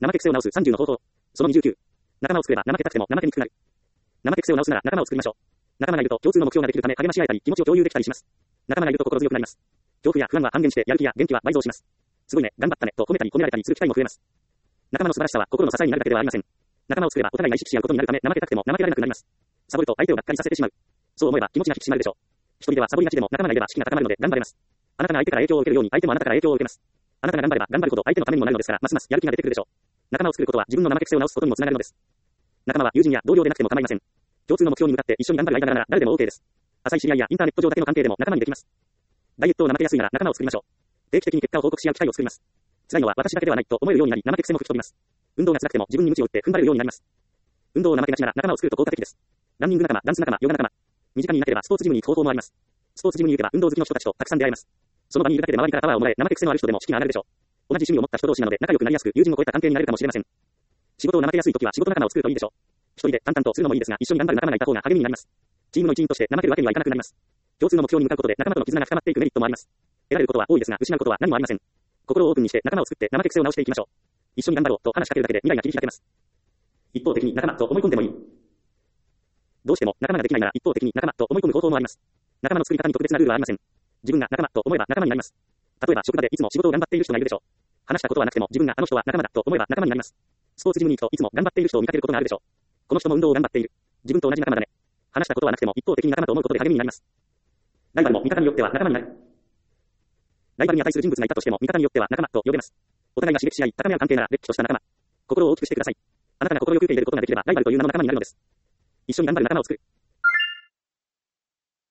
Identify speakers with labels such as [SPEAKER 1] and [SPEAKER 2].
[SPEAKER 1] 怠け癖を直す30の方法。その29。仲間を作れば怠けたくても怠けにくくなる。怠け癖を直すなら仲間を作りましょう。仲間がいると共通の目標ができるため励まし合えたり気持ちを共有できたりします。仲間がいると心強くなります。恐怖や不安は半減してやる気や元気は倍増します。すごいね、頑張ったねと褒めたり褒められたりする機会も増えます。仲間の素晴らしさは心の支えになるだけではありません。仲間を作ればお互いが意識し合うことになるため怠けたくても怠けられなくなります。サボると相手をがっかりさせてしまう。そう思えば気持ちが引き締まるでしょう。一人ではサボりがちでも仲間がいれば士気が高まるので頑張れます。あなたが相手から影響を受けるように相手もあなたから影響を受けます。あなたが頑張れば頑張るほど相手のためにもなるのですからますますやる気が出てくるでしょう。仲間を作ることは自分の怠け癖を直すことにもつながるのです。仲間は友人や同僚でなくても構いません。共通の目標に向かって一緒に頑張る間柄なら誰でも OK です。浅い知り合いやインターネット上だけの関係でも仲間にできます。ダイエットを怠けやすいなら仲間を作りましょう。定期的に結果を報告し合う機会を作ります。辛いのは私だけではないと思えるようになり怠け癖も吹き飛びます。運動が辛くても自分に鞭を打って踏ん張れるようになります。運動を怠けがちなら仲間を作ると効果的です。ランニング仲間、ダンス仲間、ヨガ仲間。身近にいなければスポーツジムに行く方法もあります。スポーツジムに行けば運動好きの人たちとたくさん出会えます。その場にいるだけで周りからパワーをもらえ、怠け癖のある人でも士気が上がるでしょう。同じ趣味を持った人同士なので仲良くなりやすく友人を超えた関係になれるかもしれません。仕事を怠けやすいときは仕事仲間を作るといいでしょう。一人で淡々とするのもいいですが一緒に頑張る仲間がいた方が励みになります。チームの一員として怠けるわけにはいかなくなります。共通の目標に向かうことで仲間との絆が深まっていくメリットもあります。得られることは多いですが失うことは何もありません。心をオープンにして仲間を作って怠け癖を直していきましょう。一緒に頑張ろうと話しかけるだけで未来が切り開けます。一方的に仲間と思い込んでもいい。どうしても仲間ができないなら一方的に仲間と思い込む方法もあります。仲間の作り方に特別なルールはありません。自分が仲間と思えば仲間になります。例えば職場でいつも仕事を頑張っている人がいるでしょう。話したことはなくても自分があの人は仲間だと思えば仲間になります。スポーツジムに行くといつも頑張っている人を見かけることがあるでしょう。この人も運動を頑張っている。自分と同じ仲間だね。話したことはなくても一方的に仲間と思うことで励みになります。ライバルも味方によっては仲間になる。ライバルに値する人物がいたとしても味方によっては仲間と呼べます。お互いが刺激し合い高め合う関係なられっきとした仲間。心を大きくしてください。あなたが心よく受け入れることができればライバルという名の仲間になるのです。一緒に頑張る仲間を作る。